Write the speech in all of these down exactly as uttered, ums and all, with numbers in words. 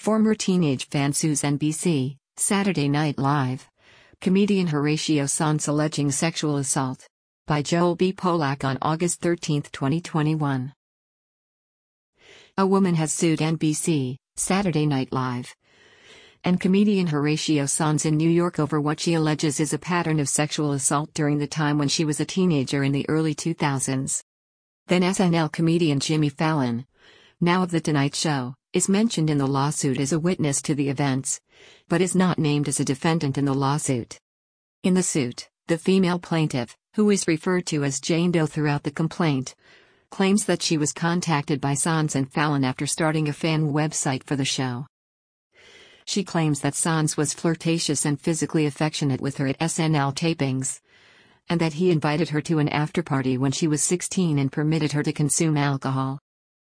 Former teenage fan sues N B C, Saturday Night Live. Comedian Horatio Sanz alleging sexual assault. By Joel B. Polak on August thirteenth, twenty twenty-one. A woman has sued N B C, Saturday Night Live, and comedian Horatio Sanz in New York over what she alleges is a pattern of sexual assault during the time when she was a teenager in the early two thousands. Then S N L comedian Jimmy Fallon, now of The Tonight Show, is mentioned in the lawsuit as a witness to the events, but is not named as a defendant in the lawsuit. In the suit, the female plaintiff, who is referred to as Jane Doe throughout the complaint, claims that she was contacted by Sanz and Fallon after starting a fan website for the show. She claims that Sanz was flirtatious and physically affectionate with her at S N L tapings, and that he invited her to an afterparty when she was sixteen and permitted her to consume alcohol.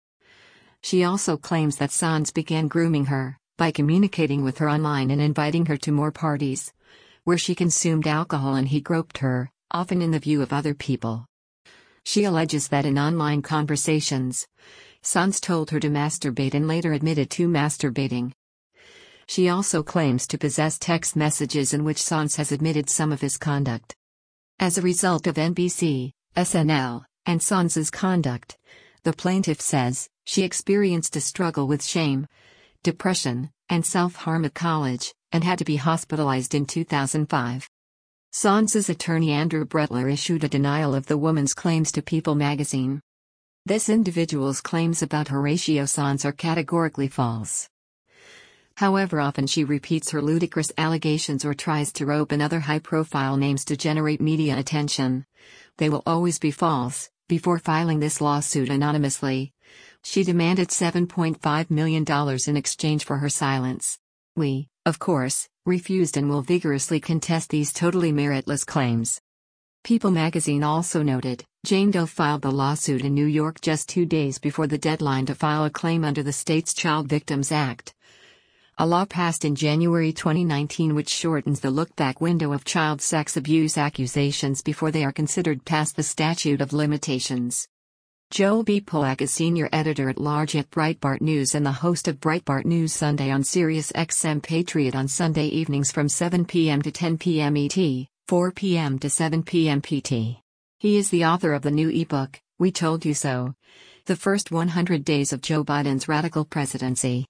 She also claims that Sanz began grooming her by communicating with her online and inviting her to more parties, where she consumed alcohol and he groped her, often in the view of other people. She alleges that in online conversations, Sanz told her to masturbate and later admitted to masturbating. She also claims to possess text messages in which Sanz has admitted some of his conduct. As a result of N B C, S N L, and Sanz's conduct, the plaintiff says, she experienced a struggle with shame, depression, and self-harm at college, and had to be hospitalized in two thousand five. Sanz's attorney Andrew Bretler issued a denial of the woman's claims to People magazine. This individual's claims about Horatio Sanz are categorically false. However often she repeats her ludicrous allegations or tries to rope in other high-profile names to generate media attention, they will always be false. Before filing this lawsuit anonymously, she demanded seven point five million dollars in exchange for her silence. We, of course, refused and will vigorously contest these totally meritless claims. People magazine also noted, Jane Doe filed the lawsuit in New York just two days before the deadline to file a claim under the state's Child Victims Act, a law passed in January twenty nineteen which shortens the look-back window of child sex abuse accusations before they are considered past the statute of limitations. Joel B. Polak is senior editor-at-large at Breitbart News and the host of Breitbart News Sunday on Sirius X M Patriot on Sunday evenings from seven p m to ten p m E T, four p m to seven p m P T. He is the author of the new ebook, We Told You So: The First one hundred Days of Joe Biden's Radical Presidency.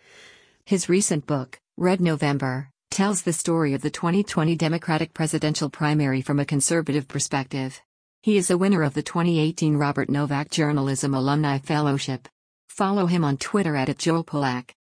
His recent book, Red November, tells the story of the twenty twenty Democratic presidential primary from a conservative perspective. He is a winner of the twenty eighteen Robert Novak Journalism Alumni Fellowship. Follow him on Twitter at Joel Polak.